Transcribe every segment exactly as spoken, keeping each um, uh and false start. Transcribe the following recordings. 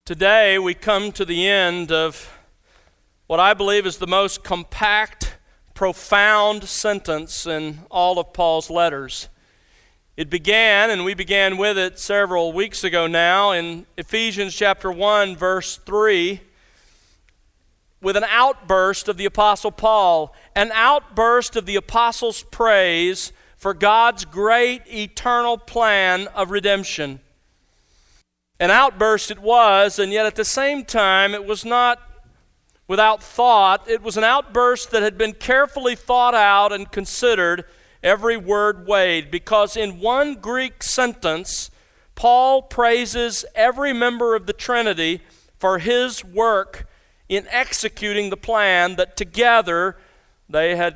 Today we come to the end of what I believe is the most compact, profound sentence in all of Paul's letters. It began, and we began with it several weeks ago now, in Ephesians chapter one, verse three, with an outburst of the Apostle Paul, an outburst of the Apostle's praise for God's great eternal plan of redemption. An outburst it was, and yet at the same time it was not without thought. It was an outburst that had been carefully thought out and considered, every word weighed, because in one Greek sentence, Paul praises every member of the Trinity for his work in executing the plan that together they had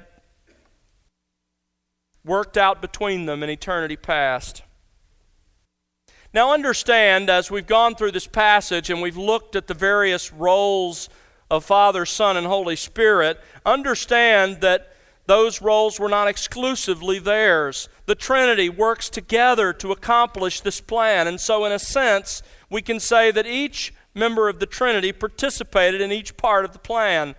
worked out between them in eternity past. Now understand, as we've gone through this passage and we've looked at the various roles of Father, Son, and Holy Spirit, understand that those roles were not exclusively theirs. The Trinity works together to accomplish this plan, and so in a sense, we can say that each member of the Trinity participated in each part of the plan.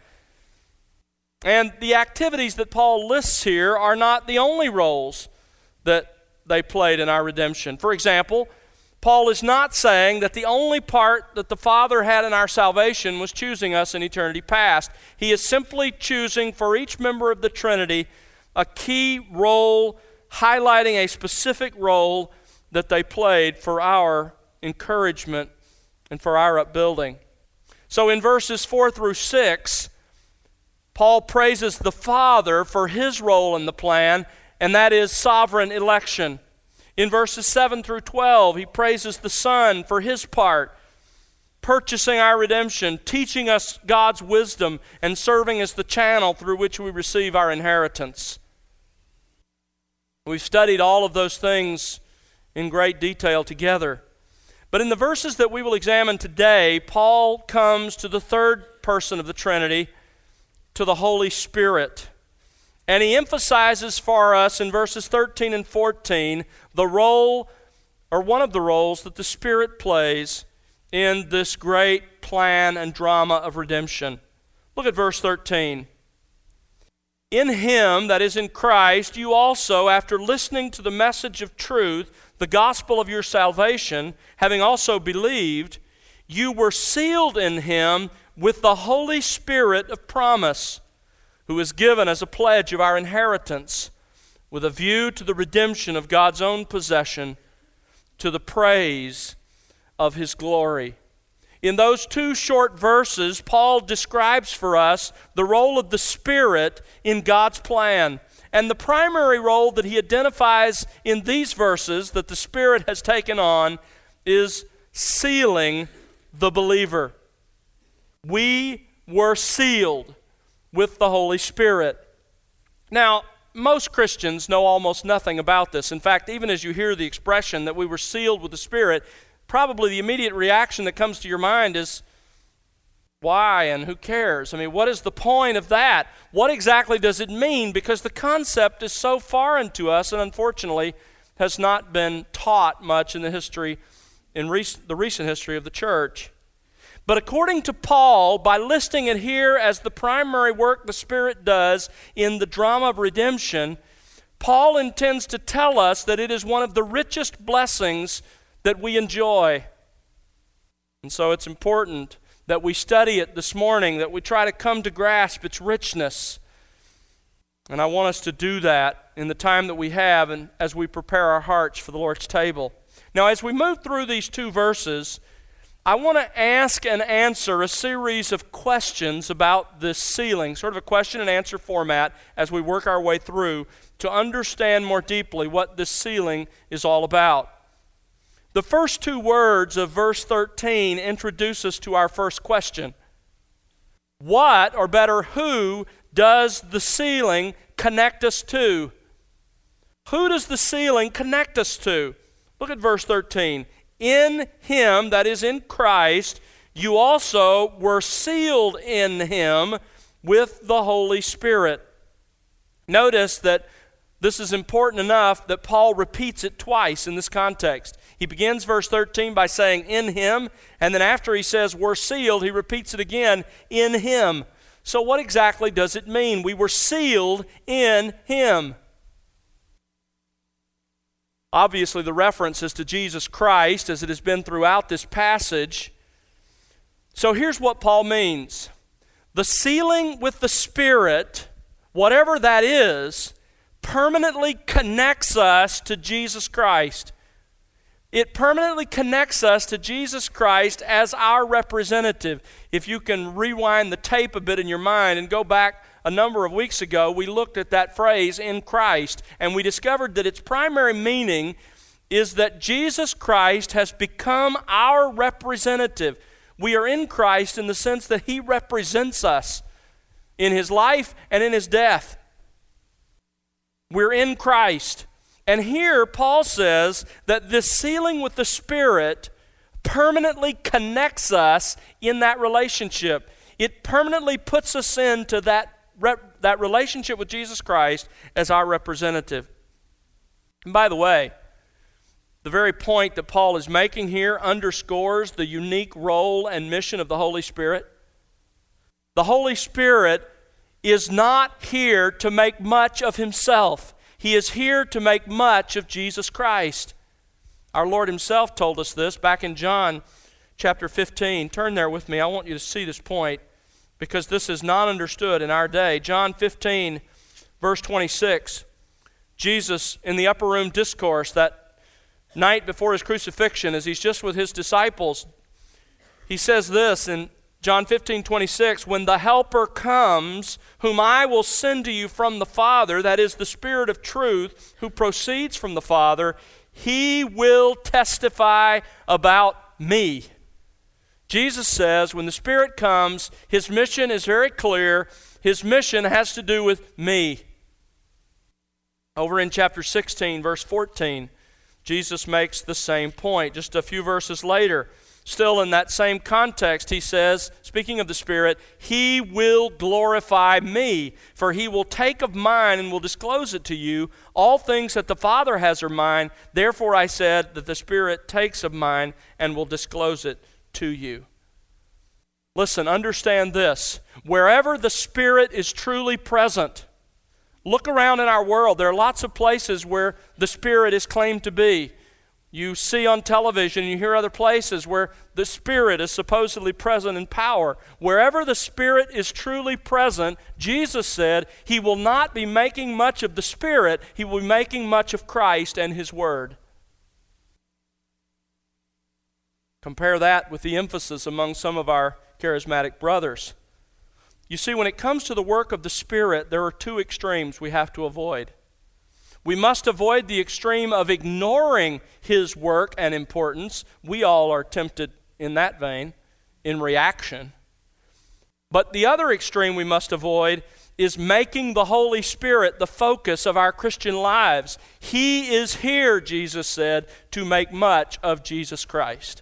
And the activities that Paul lists here are not the only roles that they played in our redemption. For example, Paul is not saying that the only part that the Father had in our salvation was choosing us in eternity past. He is simply choosing for each member of the Trinity a key role, highlighting a specific role that they played for our encouragement and for our upbuilding. So in verses four through six, Paul praises the Father for his role in the plan, and that is sovereign election. In verses seven through twelve, he praises the Son for his part, purchasing our redemption, teaching us God's wisdom, and serving as the channel through which we receive our inheritance. We've studied all of those things in great detail together. But in the verses that we will examine today, Paul comes to the third person of the Trinity, to the Holy Spirit. And he emphasizes for us in verses thirteen and fourteen the role, or one of the roles, that the Spirit plays in this great plan and drama of redemption. Look at verse thirteen. In him, that is in Christ, you also, after listening to the message of truth, the gospel of your salvation, having also believed, you were sealed in him with the Holy Spirit of promise, who is given as a pledge of our inheritance, with a view to the redemption of God's own possession, to the praise of his glory. In those two short verses, Paul describes for us the role of the Spirit in God's plan. And the primary role that he identifies in these verses that the Spirit has taken on is sealing the believer. We were sealed with the Holy Spirit. Now, most Christians know almost nothing about this. In fact, even as you hear the expression that we were sealed with the Spirit, probably the immediate reaction that comes to your mind is, why and who cares? I mean, what is the point of that? What exactly does it mean? Because the concept is so foreign to us and unfortunately has not been taught much in the history, in rec- the recent history of the church. But according to Paul, by listing it here as the primary work the Spirit does in the drama of redemption, Paul intends to tell us that it is one of the richest blessings that we enjoy. And so it's important that we study it this morning, that we try to come to grasp its richness. And I want us to do that in the time that we have and as we prepare our hearts for the Lord's table. Now, as we move through these two verses, I want to ask and answer a series of questions about this sealing, sort of a question and answer format as we work our way through to understand more deeply what this sealing is all about. The first two words of verse thirteen introduce us to our first question. What, or better, who does the sealing connect us to? Who does the sealing connect us to? Look at verse thirteen. In him, that is in Christ, you also were sealed in him with the Holy Spirit. Notice that this is important enough that Paul repeats it twice in this context. He begins verse thirteen by saying, in him, and then after he says, we're sealed, he repeats it again, in him. So what exactly does it mean? We were sealed in him. Obviously, the reference is to Jesus Christ, as it has been throughout this passage. So here's what Paul means. The sealing with the Spirit, whatever that is, permanently connects us to Jesus Christ. It permanently connects us to Jesus Christ as our representative. If you can rewind the tape a bit in your mind and go back a number of weeks ago, we looked at that phrase, in Christ, and we discovered that its primary meaning is that Jesus Christ has become our representative. We are in Christ in the sense that he represents us in his life and in his death. We're in Christ. And here Paul says that this sealing with the Spirit permanently connects us in that relationship. It permanently puts us into that, rep, that relationship with Jesus Christ as our representative. And by the way, the very point that Paul is making here underscores the unique role and mission of the Holy Spirit. The Holy Spirit is not here to make much of himself. He is here to make much of Jesus Christ. Our Lord himself told us this back in John chapter fifteen. Turn there with me. I want you to see this point because this is not understood in our day. John fifteen, verse twenty-six. Jesus, in the upper room discourse that night before his crucifixion, as he's just with his disciples, he says this in John fifteen, twenty-six, when the Helper comes, whom I will send to you from the Father, that is the Spirit of truth, who proceeds from the Father, he will testify about me. Jesus says when the Spirit comes, his mission is very clear. His mission has to do with me. Over in chapter sixteen, verse fourteen, Jesus makes the same point. Just a few verses later, still in that same context, he says, speaking of the Spirit, he will glorify me, for he will take of mine and will disclose it to you. All things that the Father has are mine. Therefore I said that the Spirit takes of mine and will disclose it to you. Listen, understand this. Wherever the Spirit is truly present, look around in our world. There are lots of places where the Spirit is claimed to be. You see on television, you hear other places where the Spirit is supposedly present in power. Wherever the Spirit is truly present, Jesus said he will not be making much of the Spirit, he will be making much of Christ and his Word. Compare that with the emphasis among some of our charismatic brothers. You see, when it comes to the work of the Spirit, there are two extremes we have to avoid. We must avoid the extreme of ignoring his work and importance. We all are tempted in that vein, in reaction. But the other extreme we must avoid is making the Holy Spirit the focus of our Christian lives. He is here, Jesus said, to make much of Jesus Christ.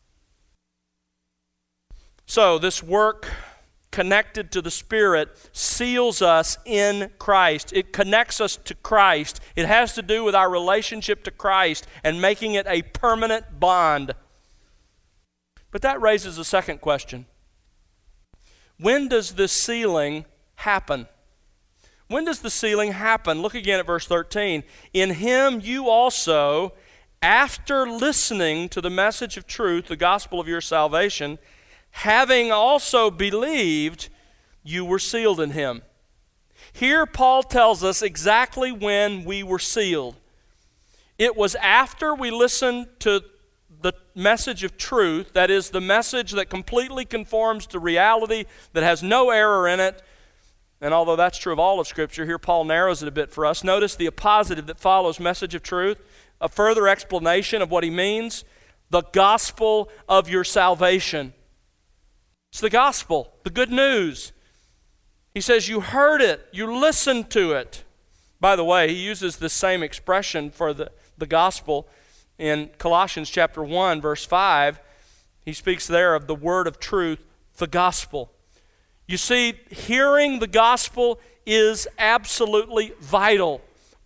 So this work connected to the Spirit seals us in Christ. It connects us to Christ. It has to do with our relationship to Christ and making it a permanent bond. But that raises a second question. When does this sealing happen? When does the sealing happen? Look again at verse thirteen. In him you also, after listening to the message of truth, the gospel of your salvation, having also believed, you were sealed in him. Here Paul tells us exactly when we were sealed. It was after we listened to the message of truth, that is the message that completely conforms to reality, that has no error in it. And although that's true of all of Scripture, here Paul narrows it a bit for us. Notice the appositive that follows message of truth, a further explanation of what he means, the gospel of your salvation. It's the gospel, the good news. He says you heard it, you listened to it. By the way, he uses the same expression for the, the gospel in Colossians chapter one, verse five. He speaks there of the word of truth, the gospel. You see, hearing the gospel is absolutely vital.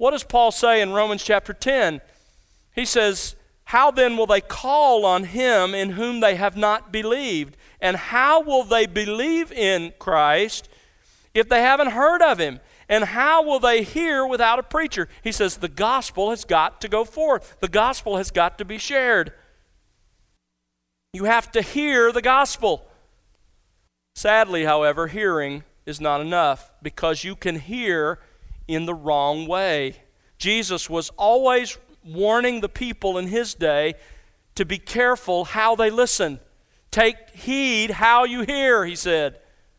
What does Paul say in Romans chapter ten? He says, how then will they call on him in whom they have not believed? And how will they believe in Christ if they haven't heard of him? And how will they hear without a preacher? He says the gospel has got to go forth. The gospel has got to be shared. You have to hear the gospel. Sadly, however, hearing is not enough, because you can hear in the wrong way. Jesus was always warning the people in his day to be careful how they listen. Take heed how you hear, he said.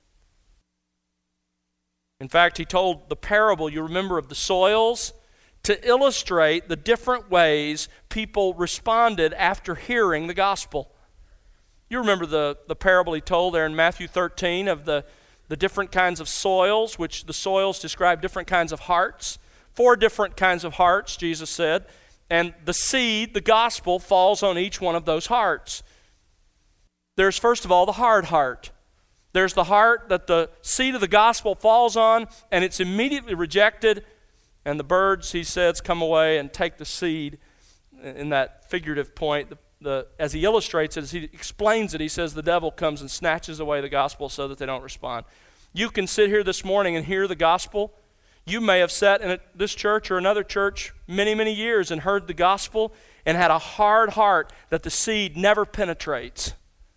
In fact, he told the parable, you remember, of the soils, to illustrate the different ways people responded after hearing the gospel. You remember the, the parable he told there in Matthew thirteen of the, the different kinds of soils, which the soils describe different kinds of hearts. Four different kinds of hearts, Jesus said. And the seed, the gospel, falls on each one of those hearts. There's, first of all, the hard heart. There's the heart that the seed of the gospel falls on, and it's immediately rejected, and the birds, he says, come away and take the seed. In that figurative point, the, the, as he illustrates it, as he explains it, he says the devil comes and snatches away the gospel so that they don't respond. You can sit here this morning and hear the gospel. You may have sat in a, this church or another church many, many years and heard the gospel and had a hard heart that the seed never penetrates.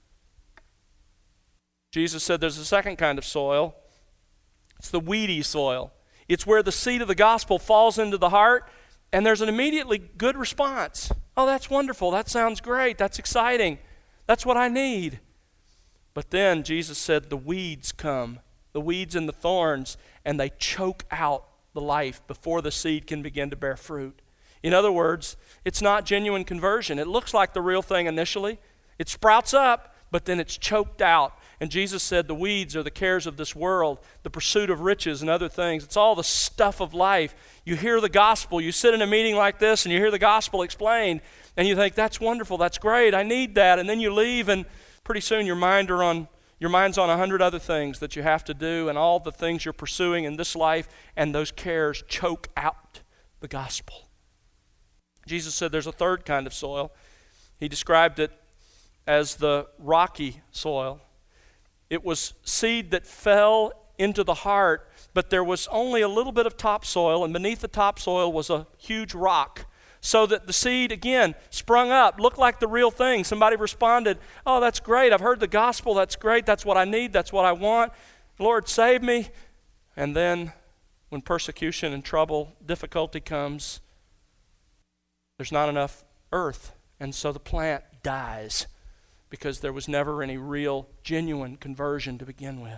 Jesus said there's a second kind of soil. It's the weedy soil. It's where the seed of the gospel falls into the heart, and there's an immediately good response. Oh, that's wonderful. That sounds great. That's exciting. That's what I need. But then Jesus said the weeds come, the weeds and the thorns, and they choke out the life before the seed can begin to bear fruit. In other words, it's not genuine conversion. It looks like the real thing initially. It sprouts up, but then it's choked out. And Jesus said the weeds are the cares of this world, the pursuit of riches and other things. It's all the stuff of life. You hear the gospel. You sit in a meeting like this and you hear the gospel explained, and you think, that's wonderful, that's great, I need that. And then you leave, and pretty soon your mind are on Your mind's on a hundred other things that you have to do and all the things you're pursuing in this life, and those cares choke out the gospel. Jesus said there's a third kind of soil. He described it as the rocky soil. It was seed that fell into the heart, but there was only a little bit of topsoil, and beneath the topsoil was a huge rock. So that the seed, again, sprung up, looked like the real thing. Somebody responded, oh, that's great. I've heard the gospel. That's great. That's what I need. That's what I want. Lord, save me. And then when persecution and trouble, difficulty comes, there's not enough earth. And so the plant dies because there was never any real, genuine conversion to begin with.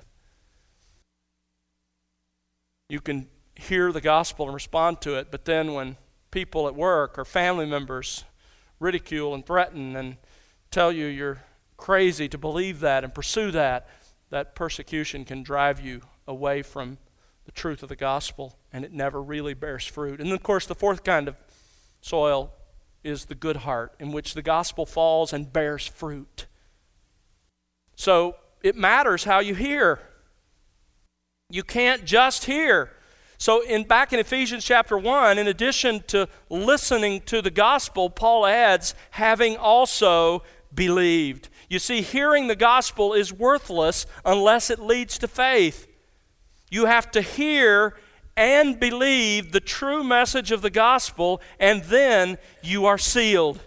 You can hear the gospel and respond to it, but then when people at work or family members ridicule and threaten and tell you you're crazy to believe that and pursue that, that persecution can drive you away from the truth of the gospel, and it never really bears fruit. And then, of course, the fourth kind of soil is the good heart, in which the gospel falls and bears fruit. So it matters how you hear. You can't just hear. So in back in Ephesians chapter one, in addition to listening to the gospel, Paul adds, having also believed. You see, hearing the gospel is worthless unless it leads to faith. You have to hear and believe the true message of the gospel, and then you are sealed.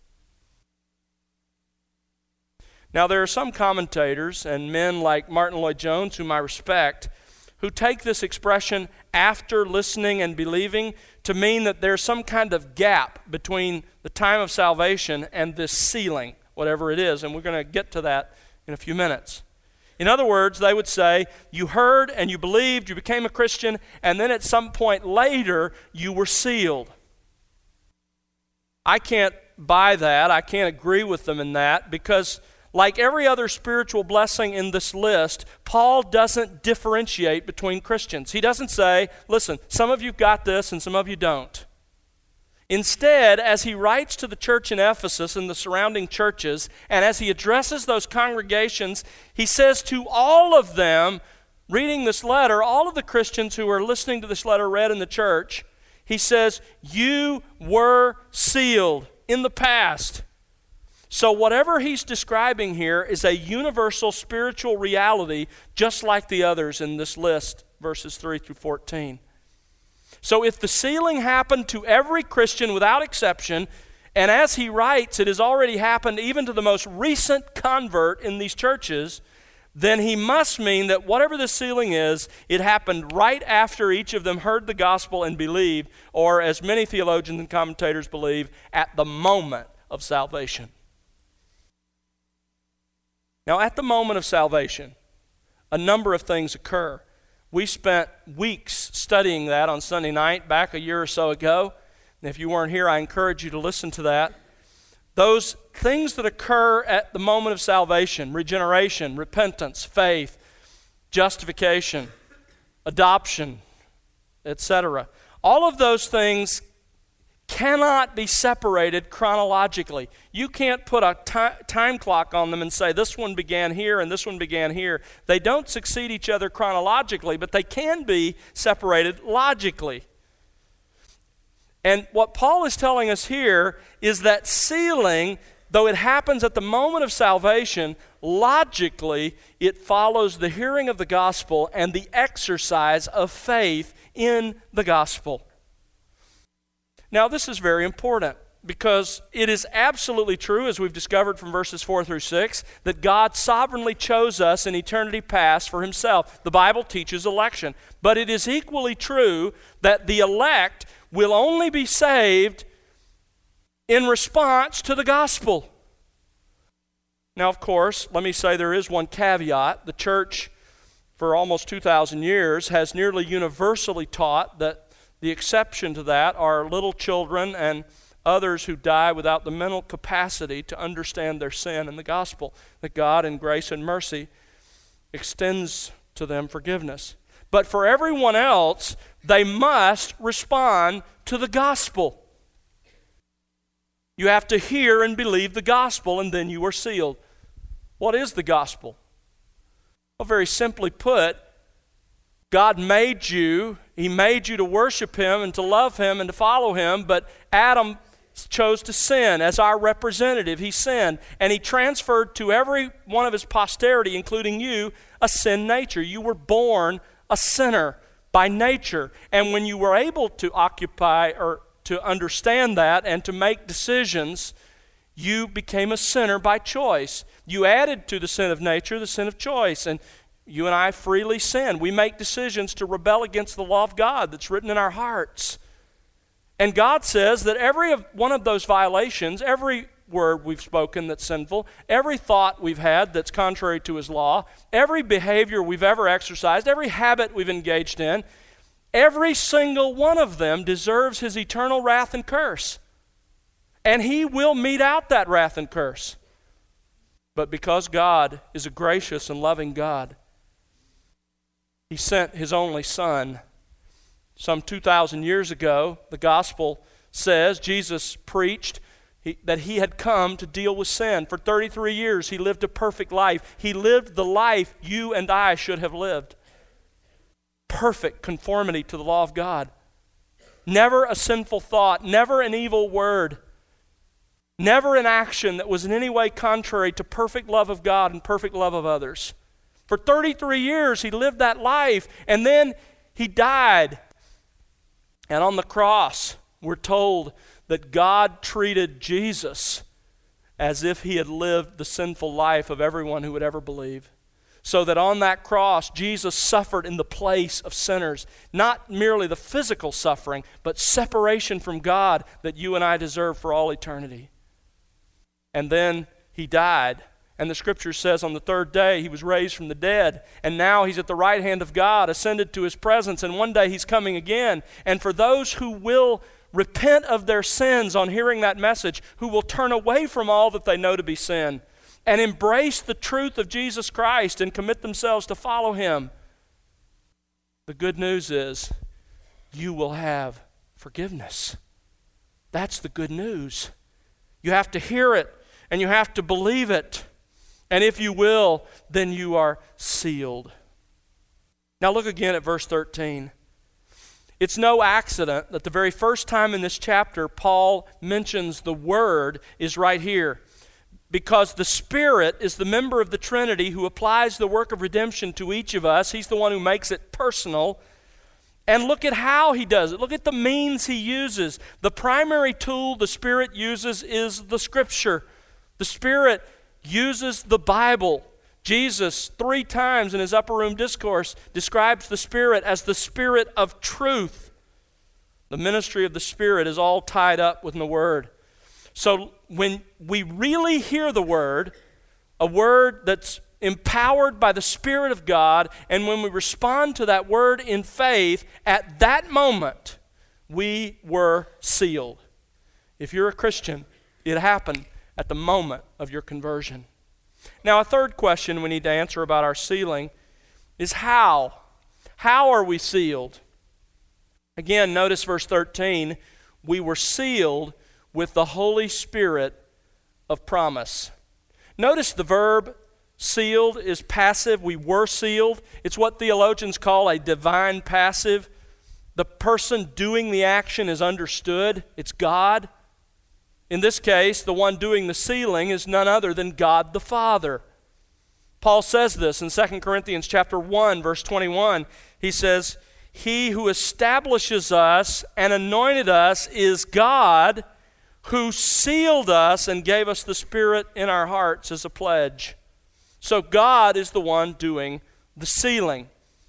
Now, there are some commentators and men like Martin Lloyd-Jones, whom I respect, who take this expression, after listening and believing, to mean that there's some kind of gap between the time of salvation and this sealing, whatever it is, and we're going to get to that in a few minutes. In other words, they would say, you heard and you believed, you became a Christian, and then at some point later, you were sealed. I can't buy that. I can't agree with them in that, because like every other spiritual blessing in this list, Paul doesn't differentiate between Christians. He doesn't say, listen, some of you got this and some of you don't. Instead, as he writes to the church in Ephesus and the surrounding churches, and as he addresses those congregations, he says to all of them, reading this letter, all of the Christians who are listening to this letter read in the church, He says, you were sealed in the past. So whatever he's describing here is a universal spiritual reality, just like the others in this list, verses three through fourteen. So if the sealing happened to every Christian without exception, and as he writes, it has already happened even to the most recent convert in these churches, then he must mean that whatever the sealing is, it happened right after each of them heard the gospel and believed, or as many theologians and commentators believe, at the moment of salvation. Now, at the moment of salvation, a number of things occur. We spent weeks studying that on Sunday night back a year or so ago. And if you weren't here, I encourage you to listen to that. Those things that occur at the moment of salvation, regeneration, repentance, faith, justification, adoption, et cetera. All of those things cannot be separated chronologically. You can't put a ti- time clock on them and say this one began here and this one began here. They don't succeed each other chronologically, but they can be separated logically. And what Paul is telling us here is that sealing, though it happens at the moment of salvation, logically it follows the hearing of the gospel and the exercise of faith in the gospel. Now, this is very important because it is absolutely true, as we've discovered from verses four through six, that God sovereignly chose us in eternity past for himself. The Bible teaches election. But it is equally true that the elect will only be saved in response to the gospel. Now, of course, let me say there is one caveat. The church, for almost two thousand years, has nearly universally taught that the exception to that are little children and others who die without the mental capacity to understand their sin and the gospel, that God in grace and mercy extends to them forgiveness. But for everyone else, they must respond to the gospel. You have to hear and believe the gospel, and then you are sealed. What is the gospel? Well, very simply put, God made you, he made you to worship him and to love him and to follow him, but Adam chose to sin as our representative. He sinned, and he transferred to every one of his posterity, including you, a sin nature. You were born a sinner by nature, and when you were able to occupy or to understand that and to make decisions, you became a sinner by choice. You added to the sin of nature the sin of choice, and you and I freely sin. We make decisions to rebel against the law of God that's written in our hearts. And God says that every one of those violations, every word we've spoken that's sinful, every thought we've had that's contrary to his law, every behavior we've ever exercised, every habit we've engaged in, every single one of them deserves his eternal wrath and curse. And he will mete out that wrath and curse. But because God is a gracious and loving God, he sent his only Son. Some two thousand years ago, the gospel says, Jesus preached he, that he had come to deal with sin. For thirty-three years, he lived a perfect life. He lived the life you and I should have lived. Perfect conformity to the law of God. Never a sinful thought, never an evil word, never an action that was in any way contrary to perfect love of God and perfect love of others. For thirty-three years, he lived that life, and then he died. And on the cross, we're told that God treated Jesus as if he had lived the sinful life of everyone who would ever believe. So that on that cross, Jesus suffered in the place of sinners. Not merely the physical suffering, but separation from God that you and I deserve for all eternity. And then he died. And the scripture says on the third day he was raised from the dead. And now he's at the right hand of God, ascended to his presence. And one day he's coming again. And for those who will repent of their sins on hearing that message, who will turn away from all that they know to be sin, and embrace the truth of Jesus Christ and commit themselves to follow him, the good news is you will have forgiveness. That's the good news. You have to hear it, and you have to believe it. And if you will, then you are sealed. Now look again at verse thirteen. It's no accident that the very first time in this chapter Paul mentions the Word is right here. Because the Spirit is the member of the Trinity who applies the work of redemption to each of us. He's the one who makes it personal. And look at how he does it. Look at the means he uses. The primary tool the Spirit uses is the Scripture. The Spirit uses the Bible. Jesus, three times in his upper room discourse, describes the Spirit as the Spirit of truth. The ministry of the Spirit is all tied up with the Word. So when we really hear the Word, a Word that's empowered by the Spirit of God, and when we respond to that Word in faith, at that moment, we were sealed. If you're a Christian, it happened at the moment of your conversion. Now, a third question we need to answer about our sealing is how? How are we sealed? Again, notice verse thirteen. We were sealed with the Holy Spirit of promise. Notice the verb sealed is passive. We were sealed. It's what theologians call a divine passive. The person doing the action is understood. It's God. In this case, the one doing the sealing is none other than God the Father. Paul says this in Second Corinthians chapter one, verse twenty-one. He says, "He who establishes us and anointed us is God, who sealed us and gave us the Spirit in our hearts as a pledge." So God is the one doing the sealing.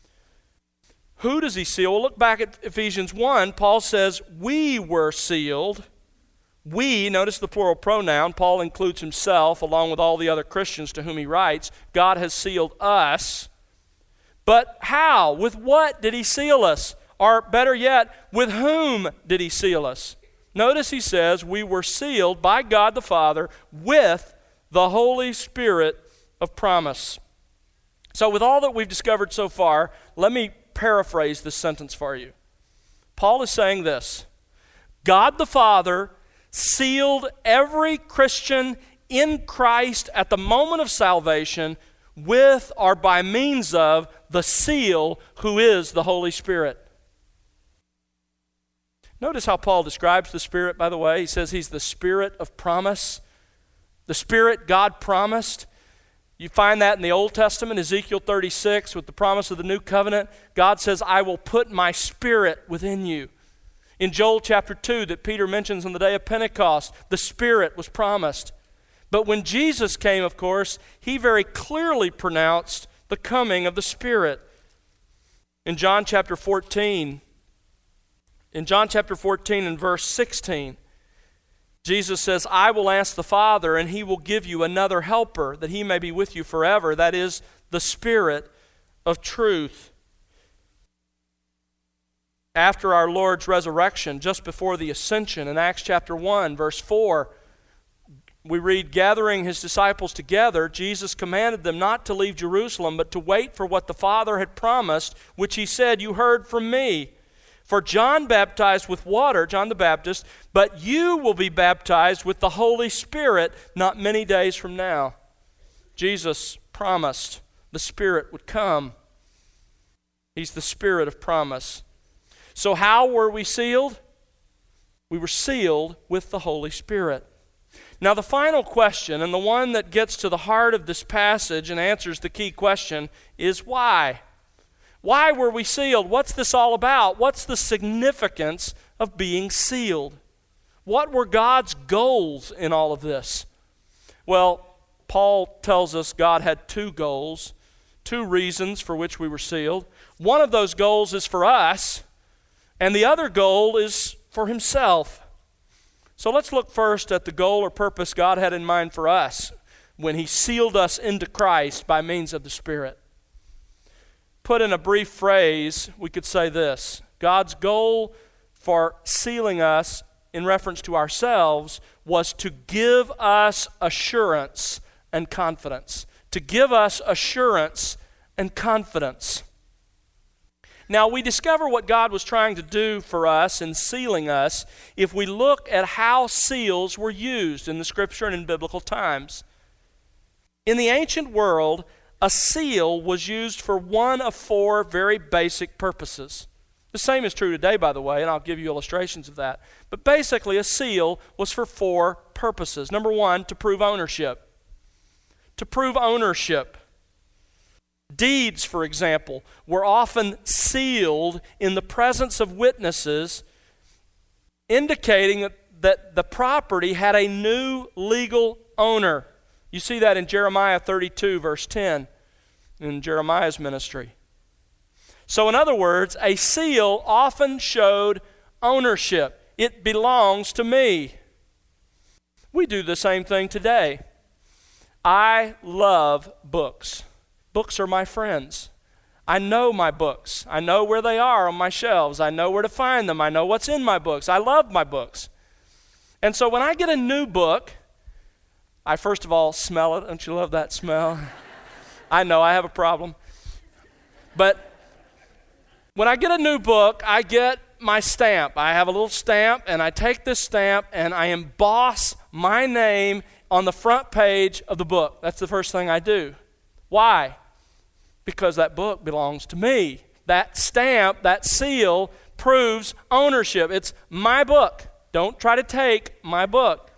Who does he seal? Well, look back at Ephesians one. Paul says, we were sealed. We, notice the plural pronoun. Paul includes himself along with all the other Christians to whom he writes. God has sealed us. But how? With what did he seal us? Or better yet, with whom did he seal us? Notice he says, we were sealed by God the Father with the Holy Spirit of promise. So with all that we've discovered so far, let me paraphrase this sentence for you. Paul is saying this: God the Father sealed every Christian in Christ at the moment of salvation with or by means of the seal who is the Holy Spirit. Notice how Paul describes the Spirit, by the way. He says he's the Spirit of promise. The Spirit God promised. You find that in the Old Testament, Ezekiel thirty-six, with the promise of the new covenant. God says, I will put my Spirit within you. In Joel chapter two, that Peter mentions on the day of Pentecost, the Spirit was promised. But when Jesus came, of course, he very clearly pronounced the coming of the Spirit. In John chapter fourteen, in John chapter fourteen and verse sixteen, Jesus says, I will ask the Father, and he will give you another helper, that he may be with you forever. That is the Spirit of truth. After our Lord's resurrection, just before the ascension, in Acts chapter one, verse four, we read, gathering his disciples together, Jesus commanded them not to leave Jerusalem, but to wait for what the Father had promised, which he said, you heard from me. For John baptized with water, John the Baptist, but you will be baptized with the Holy Spirit not many days from now. Jesus promised the Spirit would come. He's the Spirit of promise. So how were we sealed? We were sealed with the Holy Spirit. Now the final question, and the one that gets to the heart of this passage and answers the key question, is why? Why were we sealed? What's this all about? What's the significance of being sealed? What were God's goals in all of this? Well, Paul tells us God had two goals, two reasons for which we were sealed. One of those goals is for us, and the other goal is for himself. So let's look first at the goal or purpose God had in mind for us when he sealed us into Christ by means of the Spirit. Put in a brief phrase, we could say this: God's goal for sealing us in reference to ourselves was to give us assurance and confidence. To give us assurance and confidence. Now, we discover what God was trying to do for us in sealing us if we look at how seals were used in the Scripture and in biblical times. In the ancient world, a seal was used for one of four very basic purposes. The same is true today, by the way, and I'll give you illustrations of that. But basically, a seal was for four purposes. Number one, to prove ownership. To prove ownership. Deeds, for example, were often sealed in the presence of witnesses, indicating that, that the property had a new legal owner. You see that in Jeremiah thirty-two, verse ten, in Jeremiah's ministry. So in other words, a seal often showed ownership. It belongs to me. We do the same thing today. I love books. Books are my friends. I know my books. I know where they are on my shelves. I know where to find them. I know what's in my books. I love my books. And so when I get a new book, I first of all smell it. Don't you love that smell? I know I have a problem. But when I get a new book, I get my stamp. I have a little stamp, and I take this stamp, and I emboss my name on the front page of the book. That's the first thing I do. Why? Because that book belongs to me. That stamp, that seal, proves ownership. It's my book. Don't try to take my book.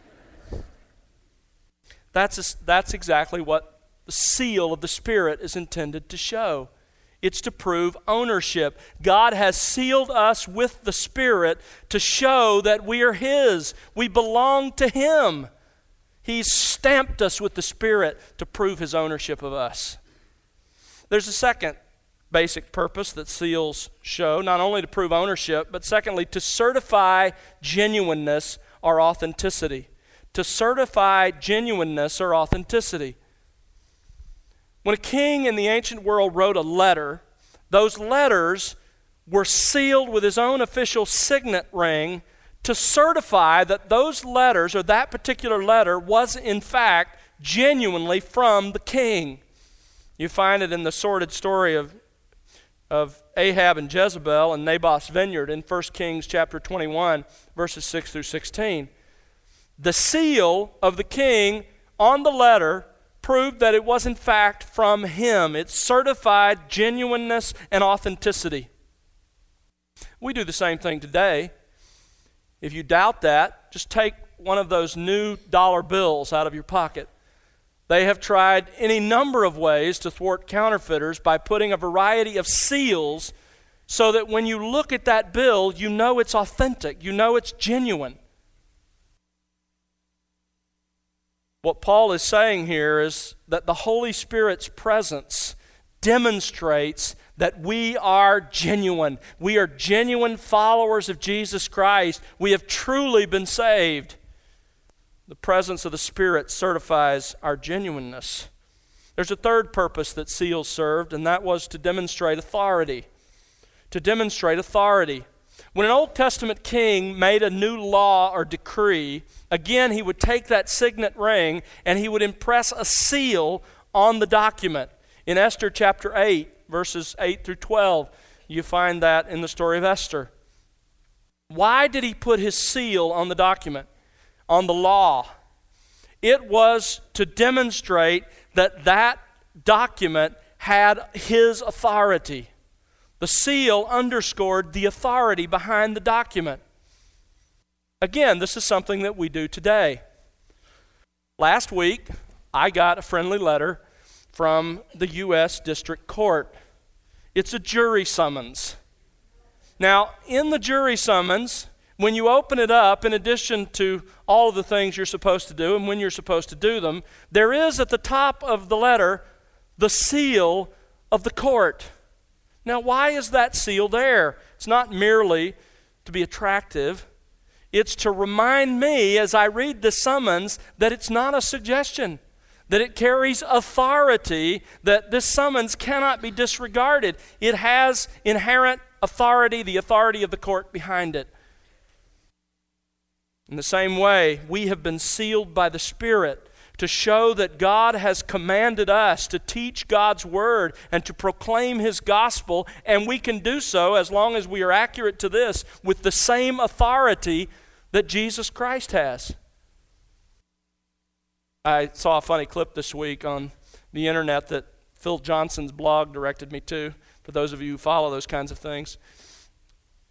That's, a, that's exactly what the seal of the Spirit is intended to show. It's to prove ownership. God has sealed us with the Spirit to show that we are His. We belong to Him. He's stamped us with the Spirit to prove His ownership of us. There's a second basic purpose that seals show, not only to prove ownership, but secondly, to certify genuineness or authenticity. To certify genuineness or authenticity. When a king in the ancient world wrote a letter, those letters were sealed with his own official signet ring to certify that those letters, or that particular letter, was in fact genuinely from the king. You find it in the sordid story of, of Ahab and Jezebel and Naboth's vineyard in First Kings chapter twenty-one, verses six through sixteen. The seal of the king on the letter proved that it was in fact from him. It certified genuineness and authenticity. We do the same thing today. If you doubt that, just take one of those new dollar bills out of your pocket. They have tried any number of ways to thwart counterfeiters by putting a variety of seals so that when you look at that bill, you know it's authentic, you know it's genuine. What Paul is saying here is that the Holy Spirit's presence demonstrates that we are genuine. We are genuine followers of Jesus Christ. We have truly been saved. The presence of the Spirit certifies our genuineness. There's a third purpose that seals served, and that was to demonstrate authority. To demonstrate authority. When an Old Testament king made a new law or decree, again, he would take that signet ring and he would impress a seal on the document. In Esther chapter eight, verses eight through twelve, you find that in the story of Esther. Why did he put his seal on the document, on the law? It was to demonstrate that that document had his authority. The seal underscored the authority behind the document. Again, this is something that we do today. Last week, I got a friendly letter from the U S District Court. It's a jury summons. Now, in the jury summons, when you open it up, in addition to all of the things you're supposed to do and when you're supposed to do them, there is at the top of the letter the seal of the court. Now, why is that seal there? It's not merely to be attractive. It's to remind me as I read the summons that it's not a suggestion, that it carries authority, that this summons cannot be disregarded. It has inherent authority, the authority of the court behind it. In the same way, we have been sealed by the Spirit to show that God has commanded us to teach God's Word and to proclaim His gospel, and we can do so as long as we are accurate to this with the same authority that Jesus Christ has. I saw a funny clip this week on the internet that Phil Johnson's blog directed me to, for those of you who follow those kinds of things.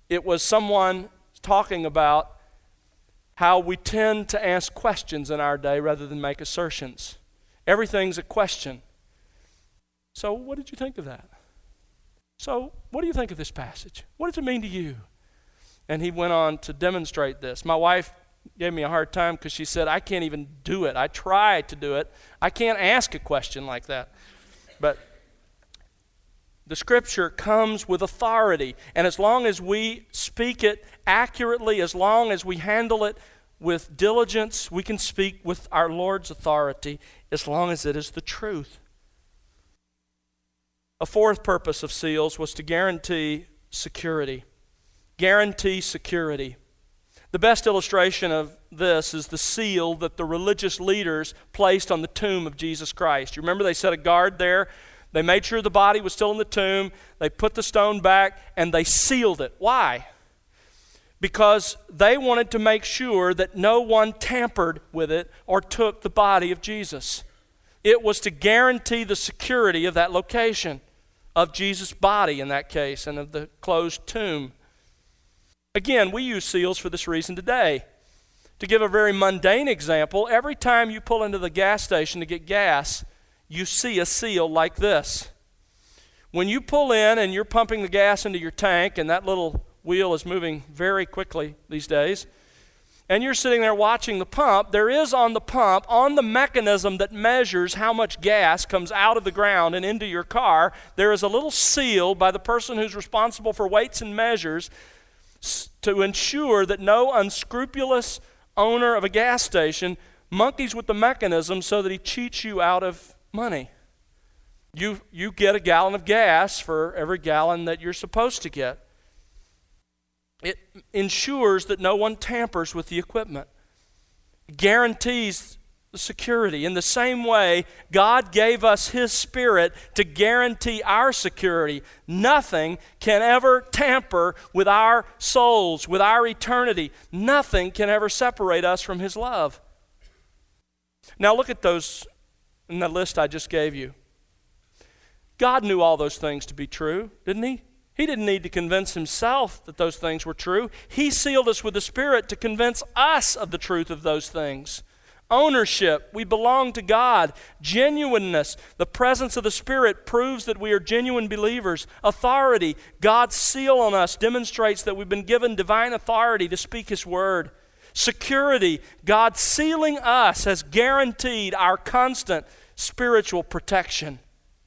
It was someone talking about how we tend to ask questions in our day rather than make assertions. Everything's a question. So what did you think of that? So what do you think of this passage? What does it mean to you? And he went on to demonstrate this. My wife gave me a hard time because she said, I can't even do it. I try to do it. I can't ask a question like that. But the Scripture comes with authority. And as long as we speak it accurately, as long as we handle it with diligence, we can speak with our Lord's authority as long as it is the truth. A fourth purpose of seals was to guarantee security. Guarantee security. The best illustration of this is the seal that the religious leaders placed on the tomb of Jesus Christ. You remember they set a guard there. They made sure the body was still in the tomb. They put the stone back and they sealed it. Why? Because they wanted to make sure that no one tampered with it or took the body of Jesus. It was to guarantee the security of that location, of Jesus' body in that case, and of the closed tomb. Again, we use seals for this reason today. To give a very mundane example, every time you pull into the gas station to get gas, you see a seal like this. When you pull in and you're pumping the gas into your tank, and that little wheel is moving very quickly these days, and you're sitting there watching the pump, there is on the pump, on the mechanism that measures how much gas comes out of the ground and into your car, there is a little seal by the person who's responsible for weights and measures to ensure that no unscrupulous owner of a gas station monkeys with the mechanism so that he cheats you out of money. You, you get a gallon of gas for every gallon that you're supposed to get. It ensures that no one tampers with the equipment. It guarantees the security. In the same way, God gave us His Spirit to guarantee our security. Nothing can ever tamper with our souls, with our eternity. Nothing can ever separate us from His love. Now look at those in the list I just gave you. God knew all those things to be true, didn't He? He didn't need to convince Himself that those things were true. He sealed us with the Spirit to convince us of the truth of those things. Ownership, we belong to God. Genuineness, the presence of the Spirit proves that we are genuine believers. Authority, God's seal on us demonstrates that we've been given divine authority to speak His word. Security, God sealing us has guaranteed our constant spiritual protection.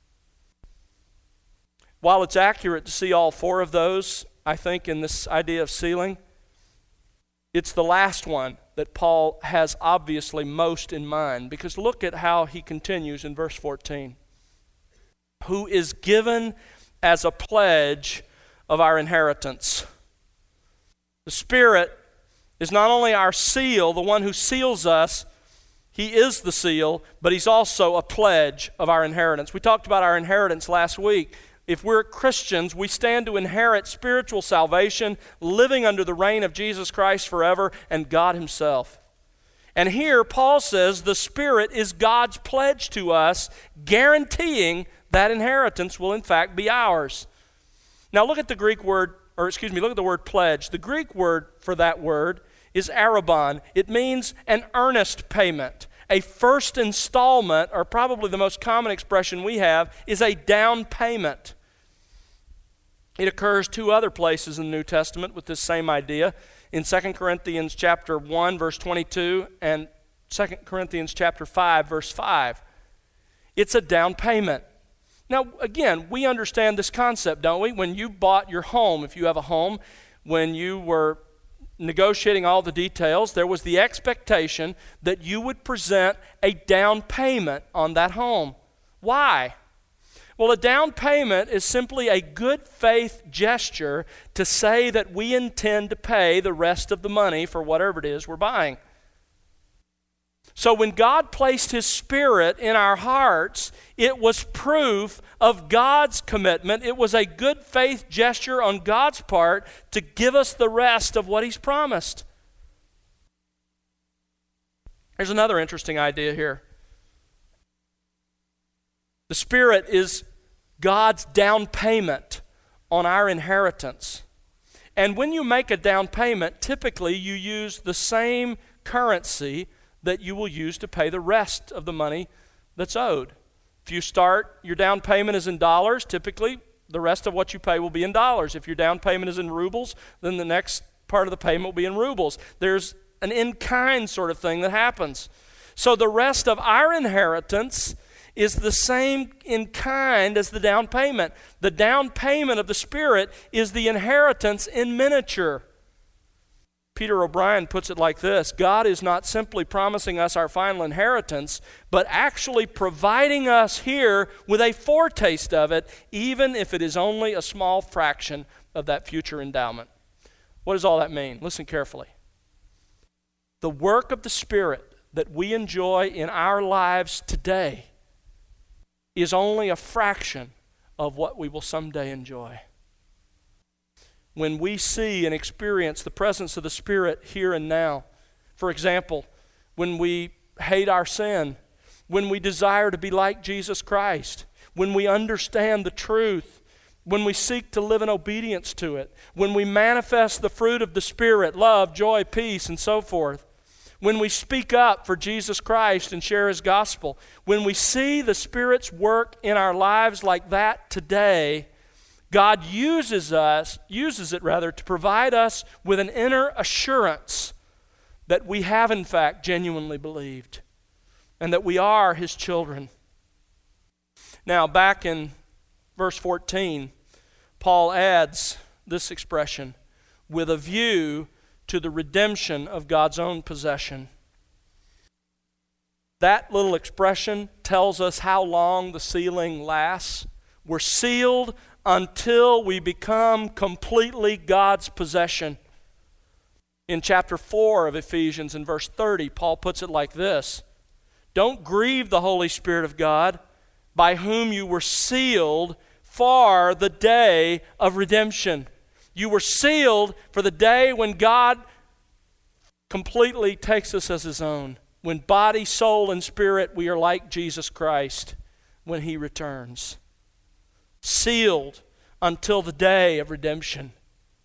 While it's accurate to see all four of those, I think, in this idea of sealing, it's the last one that Paul has obviously most in mind, because look at how he continues in verse fourteen. Who is given as a pledge of our inheritance. The Spirit is not only our seal, the one who seals us, He is the seal, but He's also a pledge of our inheritance. We talked about our inheritance last week. If we're Christians, we stand to inherit spiritual salvation, living under the reign of Jesus Christ forever and God Himself. And here Paul says the Spirit is God's pledge to us, guaranteeing that inheritance will in fact be ours. Now look at the Greek word, or excuse me, look at the word pledge. The Greek word for that word is arrabon. It means an earnest payment. A first installment, or probably the most common expression we have, is a down payment. It occurs two other places in the New Testament with this same idea. In Second Corinthians chapter one, verse twenty-two, and Second Corinthians chapter five, verse five. It's a down payment. Now, again, we understand this concept, don't we? When you bought your home, if you have a home, when you were negotiating all the details, there was the expectation that you would present a down payment on that home. Why? Well, a down payment is simply a good faith gesture to say that we intend to pay the rest of the money for whatever it is we're buying. So when God placed His Spirit in our hearts, it was proof of God's commitment. It was a good faith gesture on God's part to give us the rest of what He's promised. There's another interesting idea here. The Spirit is God's down payment on our inheritance. And when you make a down payment, typically you use the same currency that you will use to pay the rest of the money that's owed. If you start, your down payment is in dollars, typically the rest of what you pay will be in dollars. If your down payment is in rubles, then the next part of the payment will be in rubles. There's an in-kind sort of thing that happens. So the rest of our inheritance is the same in kind as the down payment. The down payment of the Spirit is the inheritance in miniature. Peter O'Brien puts it like this: God is not simply promising us our final inheritance, but actually providing us here with a foretaste of it, even if it is only a small fraction of that future endowment. What does all that mean? Listen carefully. The work of the Spirit that we enjoy in our lives today is only a fraction of what we will someday enjoy. When we see and experience the presence of the Spirit here and now, for example, when we hate our sin, when we desire to be like Jesus Christ, when we understand the truth, when we seek to live in obedience to it, when we manifest the fruit of the Spirit, love, joy, peace, and so forth, when we speak up for Jesus Christ and share His gospel, when we see the Spirit's work in our lives like that today, God uses us, uses it rather, to provide us with an inner assurance that we have in fact genuinely believed and that we are His children. Now, back in verse fourteen, Paul adds this expression, with a view to the redemption of God's own possession. That little expression tells us how long the sealing lasts. We're sealed until we become completely God's possession. In chapter four of Ephesians, in verse thirty, Paul puts it like this: don't grieve the Holy Spirit of God, by whom you were sealed for the day of redemption. You were sealed for the day when God completely takes us as His own. When body, soul, and spirit we are like Jesus Christ when He returns. Sealed until the day of redemption.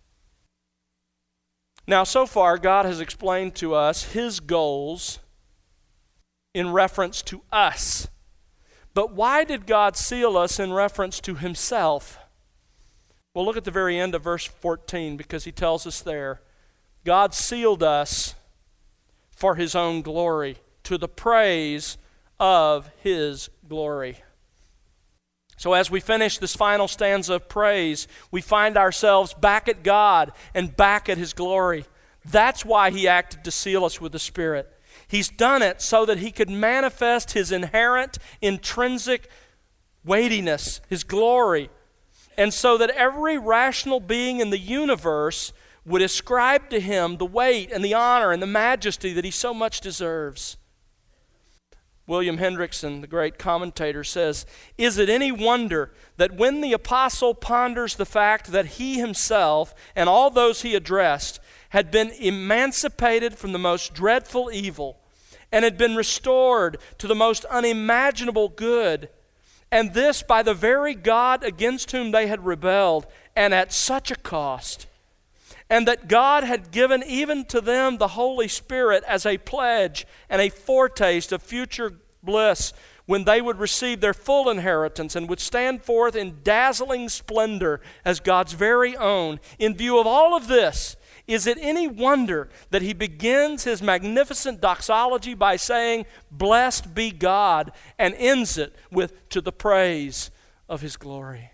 Now, so far, God has explained to us His goals in reference to us. But why did God seal us in reference to Himself? Well, look at the very end of verse fourteen, because He tells us there, God sealed us for His own glory, to the praise of His glory. So as we finish this final stanza of praise, we find ourselves back at God and back at His glory. That's why He acted to seal us with the Spirit. He's done it so that He could manifest His inherent, intrinsic weightiness, His glory, and so that every rational being in the universe would ascribe to Him the weight and the honor and the majesty that He so much deserves. William Hendrickson, the great commentator, says, "Is it any wonder that when the apostle ponders the fact that he himself and all those he addressed had been emancipated from the most dreadful evil and had been restored to the most unimaginable good, and this by the very God against whom they had rebelled, and at such a cost, and that God had given even to them the Holy Spirit as a pledge and a foretaste of future bliss when they would receive their full inheritance and would stand forth in dazzling splendor as God's very own. In view of all of this, is it any wonder that he begins his magnificent doxology by saying, 'Blessed be God,' and ends it with, 'to the praise of His glory'?"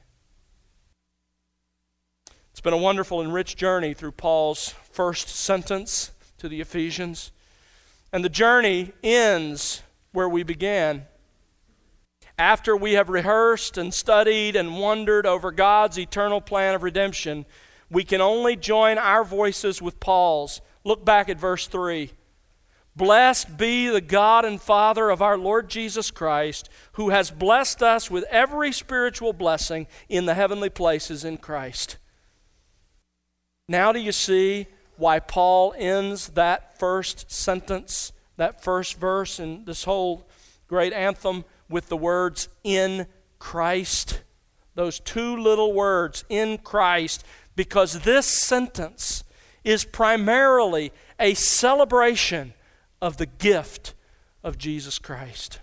It's been a wonderful and rich journey through Paul's first sentence to the Ephesians. And the journey ends where we began. After we have rehearsed and studied and wondered over God's eternal plan of redemption, we can only join our voices with Paul's. Look back at verse three. "Blessed be the God and Father of our Lord Jesus Christ, who has blessed us with every spiritual blessing in the heavenly places in Christ." Now do you see why Paul ends that first sentence, that first verse in this whole great anthem with the words, "in Christ"? those two little words, in Christ, because this sentence is primarily a celebration of the gift of Jesus Christ.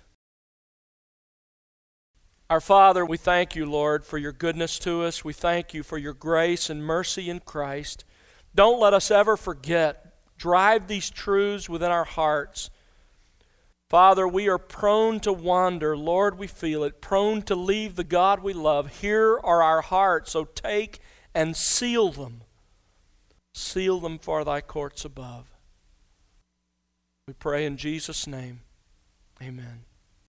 Our Father, we thank you, Lord, for your goodness to us. We thank you for your grace and mercy in Christ. Don't let us ever forget. Drive these truths within our hearts. Father, we are prone to wander. Lord, we feel it. Prone to leave the God we love. Here are our hearts, so take and seal them. Seal them for thy courts above. We pray in Jesus' name. Amen.